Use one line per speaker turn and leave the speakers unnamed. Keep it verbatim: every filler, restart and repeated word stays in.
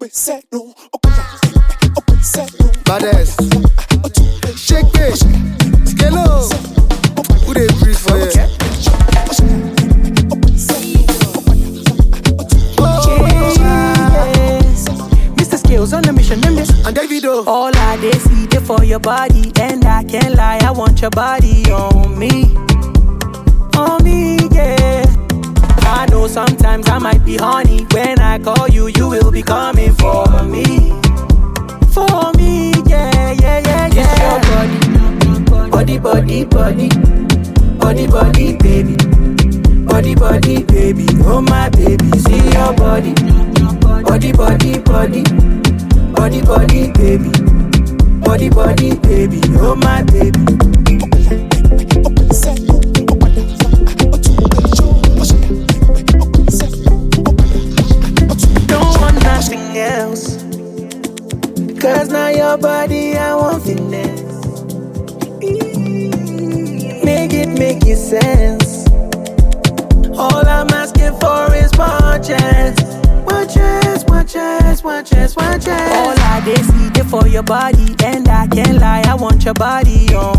Baddest. Shake it. Skelo. Who they breathe for you?
Mister Skills on the mission, them this.
And Davido.
All I dey see dey for your body, and I can't lie, I want your body on me, on me, yeah. I know sometimes I might be horny. When I call you, you will be coming for me, for me, yeah, yeah, yeah, yeah. It's your body, body, body, body, body, body, baby, body, body, baby, oh my baby. See your body, body, body, body, body, body, baby, body, body, baby, oh my baby. Don't want nothing else, cause now your body I want finesse. Make it make it sense. All I'm asking for is one chance, one chance, one chance, one chance, one chance. All I dey see dey for your body, and I can't lie, I want your body on